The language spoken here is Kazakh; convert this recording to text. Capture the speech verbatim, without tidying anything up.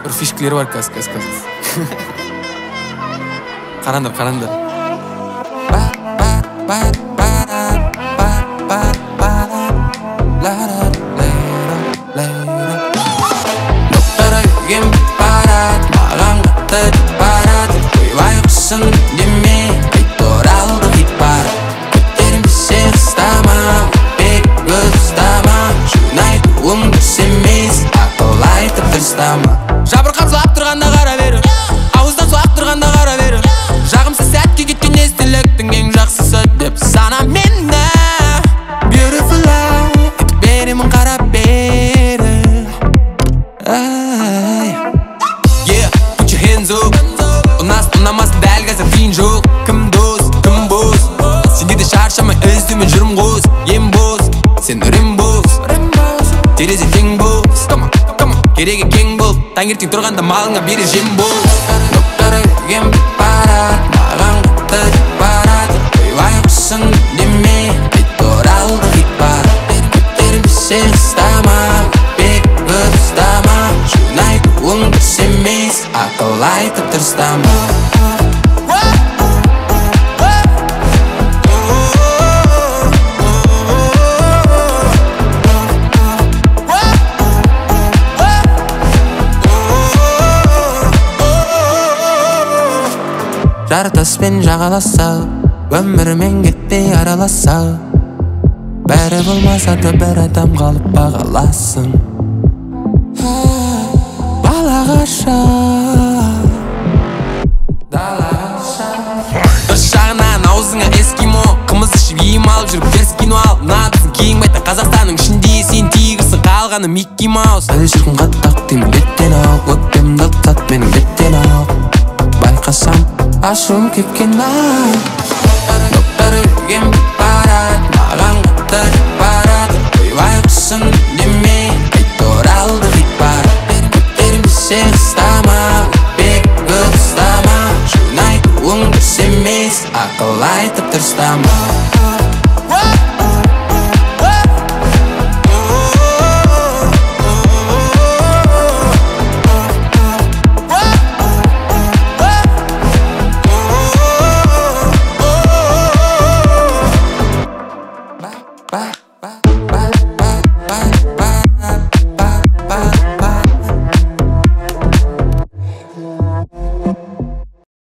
бір фишкілері бар қазір қазір қазір қараңдар қараңдар доктора үйген барады маған қатты барады ойбай құсын деме айт оралды хит бар көтермесе қыстама бек ұстама журнайтуым дұрыс емес ақыл айтып дұрыстама жабырқап жылап тұрғанда қара бері ауыздан сұлап тұрғанда қара бері жағымсыз сәтке кеткен естіліктің ең жақсысы деп санам мені beautiful life беремін қарап бері yeah put your hands up ұнас ұнамас дәл қазір қиын жоқ кім дос кім бос сенде де шаршамай іздеумен жүрім қос ем бос сен үрем бос терезе тең бос керегі кең бол таңертең тұрғанда малыңа бере жем бол доктора үйген барады маған қатты барады ойбай құсын деме айт оралды хит бар көтермесе қыстама бек ұстама журнайтуым дұрыс емес ақыл айтып дұрыстама жартаспен жағаласа өмірмен кетпей араласа бәрі болмаса да бір адам қалып бағаласын балағаша бір жағынан аузыңа эскимо қымыз ішіп ем алып жүріп теріс кино ал надысын кейін байта қазақстанның ішінде сен тигрсің қалғаны Микки Маус әлі жүргін қаттақ деймін беттен ал өкпемді тат менің беттен ал байқасам ашуым кеткен ау доктор үйген барады маған қатты барады ойбай құсын деме айт оралды хит бар көтермесе қыстама бек ұстама журнайтуым дұрыс емес ақыл айтып дұрыстама